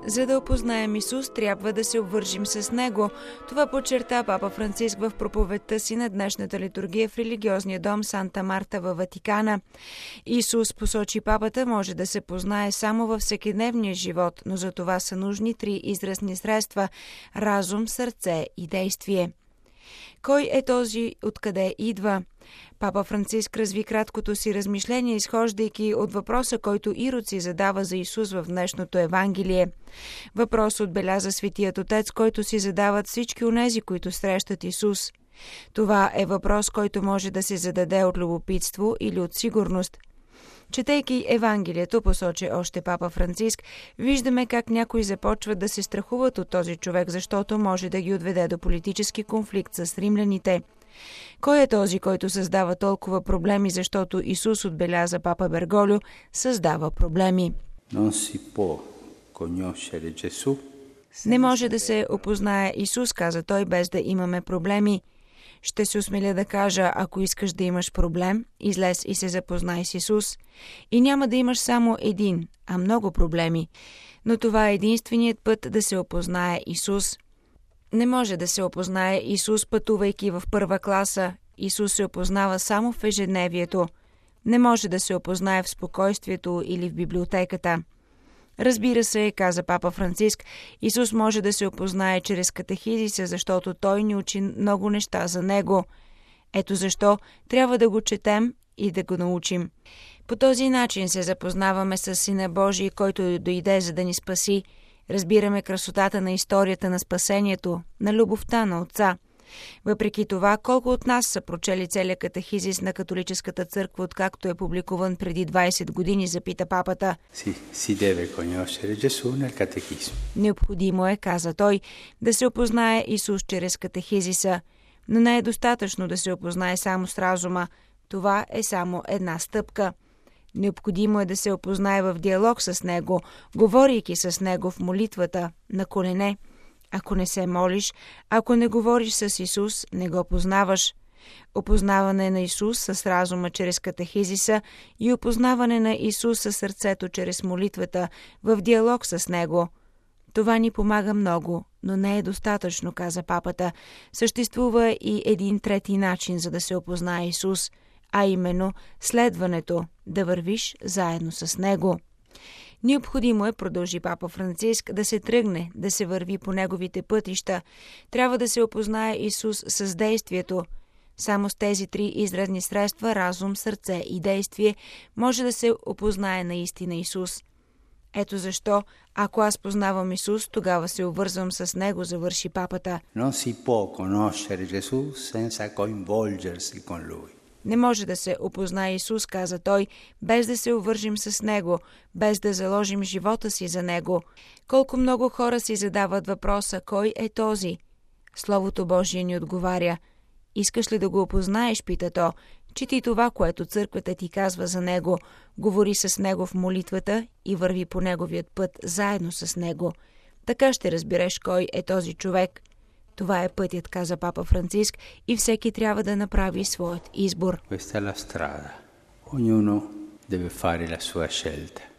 За да опознаем Исус, трябва да се обвържим с Него. Това подчерта папа Франциск в проповедта си на днешната литургия в религиозния дом Санта Марта във Ватикана. Исус, посочи папата, може да се познае само във всекидневния живот, но за това са нужни три изразни средства – разум, сърце и действие. Кой е този, откъде идва? Папа Франциск разви краткото си размишление, изхождайки от въпроса, който Ирод си задава за Исус в днешното Евангелие. Въпрос отбеляза Светият Отец, който си задават всички онези, които срещат Исус. Това е въпрос, който може да се зададе от любопитство или от сигурност. Четейки Евангелието, посочи още папа Франциск, виждаме как някои започват да се страхуват от този човек, защото може да ги отведе до политически конфликт с римляните. Кой е този, който създава толкова проблеми, защото Исус, отбеляза папа Берголио, създава проблеми? Не може да се опознае Исус, каза той, без да имаме проблеми. Ще се осмеля да кажа, ако искаш да имаш проблем, излез и се запознай с Исус. И няма да имаш само един, а много проблеми. Но това е единственият път да се опознае Исус. Не може да се опознае Исус, пътувайки в първа класа. Исус се опознава само в ежедневието. Не може да се опознае в спокойствието или в библиотеката. Разбира се, каза папа Франциск, Исус може да се опознае чрез катехизиса, защото той ни учи много неща за Него. Ето защо трябва да го четем и да го научим. По този начин се запознаваме с Сина Божий, който дойде за да ни спаси. Разбираме красотата на историята на спасението, на любовта на Отца. Въпреки това, колко от нас са прочели целия катехизис на католическата църква, откакто е публикуван преди 20 години, запита папата. Необходимо е, каза той, да се опознае Исус чрез катехизиса, но не е достатъчно да се опознае само с разума. Това е само една стъпка. Необходимо е да се опознае в диалог с Него, говорейки с Него в молитвата, на колене. Ако не се молиш, ако не говориш с Исус, не го познаваш. Опознаване на Исус с разума чрез катехизиса и опознаване на Исус със сърцето чрез молитвата, в диалог с Него. Това ни помага много, но не е достатъчно, каза папата. Съществува и един трети начин, за да се опознае Исус, а именно следването, да вървиш заедно с Него. Необходимо е, продължи папа Франциск, да се тръгне, да се върви по неговите пътища. Трябва да се опознае Исус с действието. Само с тези три изразни средства – разум, сърце и действие – може да се опознае наистина Исус. Ето защо, ако аз познавам Исус, тогава се обвързвам с Него, завърши папата. Не може да се опознае Исус, каза той, без да се увържим с Него, без да заложим живота си за Него. Колко много хора си задават въпроса, кой е този? Словото Божие ни отговаря. Искаш ли да го опознаеш, пита то. Чети това, което църквата ти казва за Него, говори с Него в молитвата и върви по Неговият път заедно с Него. Така ще разбереш кой е този човек. Това е пътят, каза папа Франциск, и всеки трябва да направи своят избор.